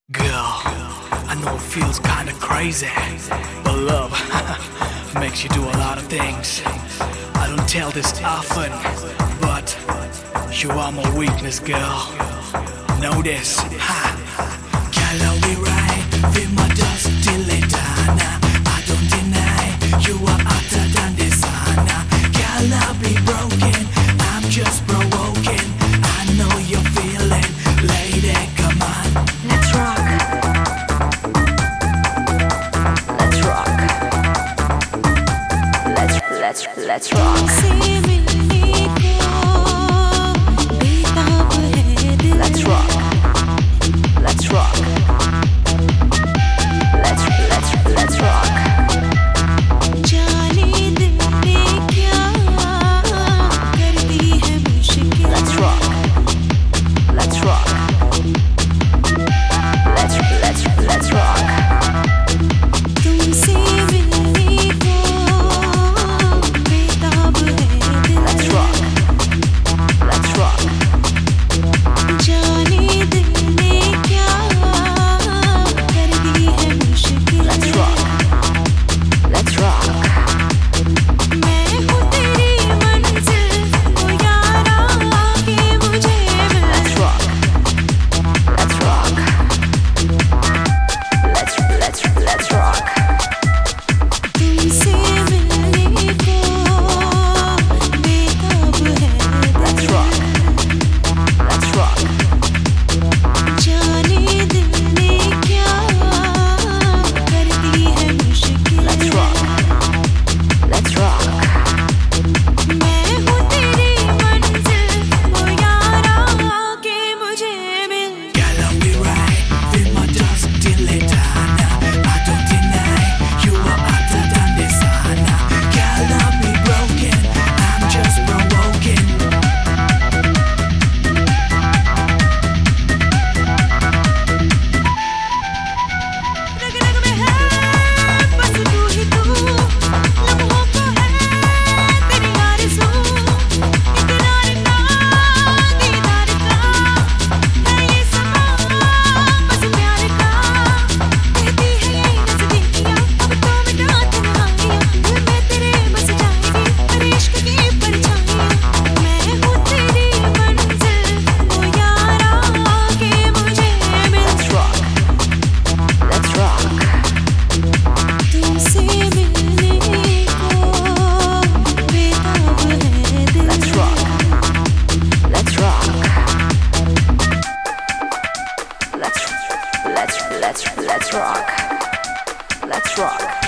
Girl, I know it feels kinda crazy, but love makes you do a lot of things. I don't tell this often, but you are my weakness, girl. Know this, ha. Girl, I'll be right, feel my dust till it done. I don't deny, you are hotter than designer. Girl, I'll be broken, I'm just provoking. I know you're feeling, lady, come on. Let's rock. Let's rock. Let's rock. Let's rock. Let's rock. Let's rock. Let's rock. Let's rock. Let's rock. तुमसे मिलने को बेताब है दिल। Let's rock. Let's rock. जाने दिल ने क्या कर दी है मुश्किल। Let's rock. Let's rock. मैं हूँ तेरी मंजिल, ओ यारा आके मुझे मिल। Let's rock. Let's rock. Let's rock. तुमसे मिलने को बेताब है दिल। Let's rock. Let's rock. जाने दिल ने क्या कर दी है मुश्किल। Let's rock. Let's rock. मैं हूँ तेरी मंजिल, ओ यारा आके मुझे मिल। Girl, I'll be right, feel my dust till it done. I don't deny, you are hotter than designer. Girl, I'll be broken, I'm just provoking. रग रग में है बस तू ही तू, लम्हों को है तेरी आरज़ू। इकरार का दीदार का है ये समा, बस प्यार का। कहती है ये नज़दीकियाँ, अब तो मिटा तन्हाइयाँ। दिल में तेरे बस जाएगी मेरे इश्क की परछाइयाँ। मैं हूँ तेरी मंजिल, ओ यारा आके मुझे मिल। Let's rock. Let's rock. तुमसे मिलने को बेताब है दिल। Let's rock. Let's rock. Let's rock. Let's rock.